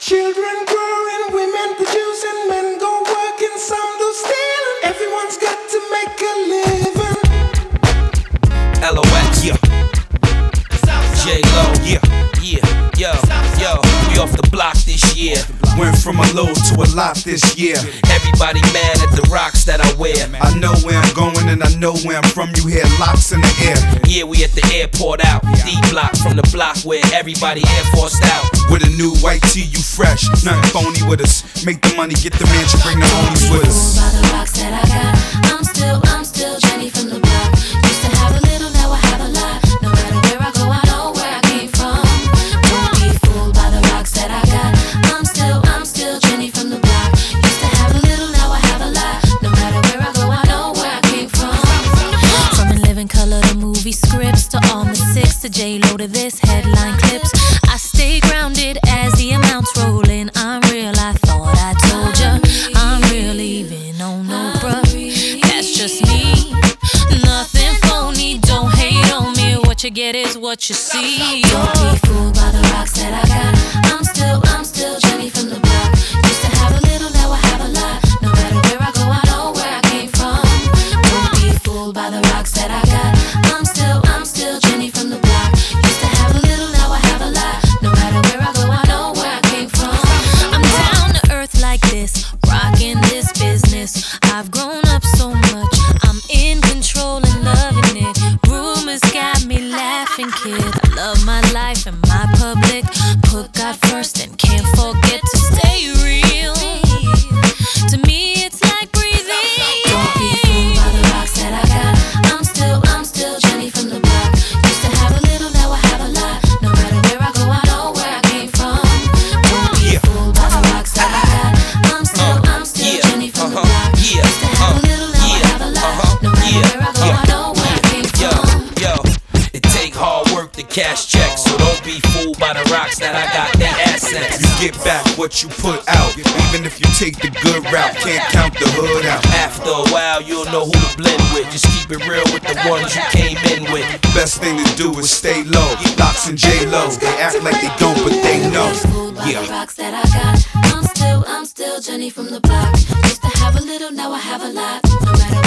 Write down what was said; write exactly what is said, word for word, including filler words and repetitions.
Children growing, women producing, men go working, some do stealing. Everyone's got to make a living. L O X, yeah. J-Lo, yeah, yeah, yo, yo. We off the block this year. Went from a low to a lot this year. Everybody mad at the rocks that I wear. I know where I'm going and I know where I'm from. You hear locks in the air. Yeah, we at the airport out. D-block from the block where everybody Air Forced out. With a new white tee, you fresh. Nothing phony with us. Make the money, get the mansion, bring the homies with us. By the rocks that I got, I'm still, I'm still Jenny from the block. Used to have a little, now I have a lot. No matter where I go, I know where I came from. Don't be fooled by the rocks that I got. I'm still, I'm still Jenny from the block. Used to have a little, now I have a lot. No matter where I go, I know where I came from. From In Living Color to movie scripts to all the six to J-Lo to this headline clips. I stay grounded as the amounts roll in. I'm real, I thought I told ya. I'm real even on no bruh. That's just me. Nothing phony, don't hate on me. What you get is what you see. Don't be fooled by the rocks that I got. I'm still, I'm still Jenny from the block. Used to have a little, now I have a lot. No matter where I go, I know where I came from. Don't be fooled by the rocks that I got. I'm still, I'm still Jenny from the block. Used to have a little, now I have a lot. No matter where I go, I know where I came from. I'm down to earth like this, rocking this business. I've grown up so much, I'm in control and loving it. Rumors got me laughing, kid. I love my life and my public. Put God first and can't forget to stay real. To me, it's like breathing. Don't be fooled by the rocks that I got. I'm still, I'm still Jenny from the block. Used to have a little, now I have a lot. No matter where I go, I know where I came from. Don't be fooled by the rocks that I got. I'm still, I'm still Jenny from the block. Used to have a little, now I have a lot. No matter where I go, I know where I came Yo, from. yo, it take hard work to cash checks, so don't be fooled by the rocks that I got. They assets. You get back what you put out. Even if you take the good route, can't count the hood out. After a while, you'll know who to blend with. Just keep it real with the ones you came in with. Best thing to do is stay low. Locks and J-Lo, they act like they don't, but they know. Yeah. The rocks that I got. I'm still, I'm still Jenny from the block. Used to have a little, now I have a lot. No matter